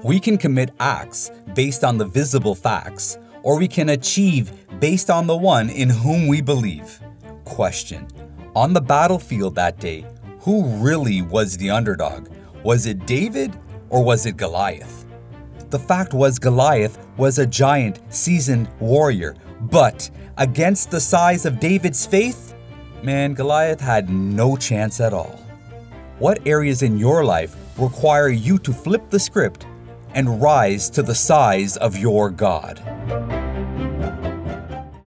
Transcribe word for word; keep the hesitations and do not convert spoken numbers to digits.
We can commit acts based on the visible facts, or we can achieve based on the one in whom we believe. Question: on the battlefield that day, who really was the underdog? Was it David or was it Goliath? The fact was Goliath was a giant, seasoned warrior, but against the size of David's faith, man, Goliath had no chance at all. What areas in your life require you to flip the script and rise to the size of your God?